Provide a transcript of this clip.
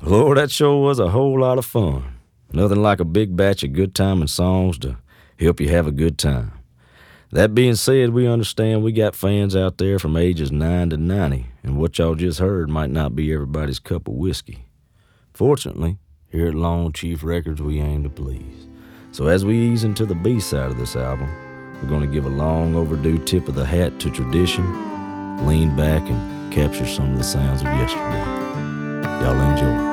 Lord, that sure was a whole lot of fun. Nothing like a big batch of good timing songs to help you have a good time. That being said, we understand we got fans out there from ages 9 to 90, and what y'all just heard might not be everybody's cup of whiskey. Fortunately, here at Lone Chief Records, we aim to please. So as we ease into the B-side of this album, we're going to give a long overdue tip of the hat to tradition, lean back and capture some of the sounds of yesterday. Y'all enjoy.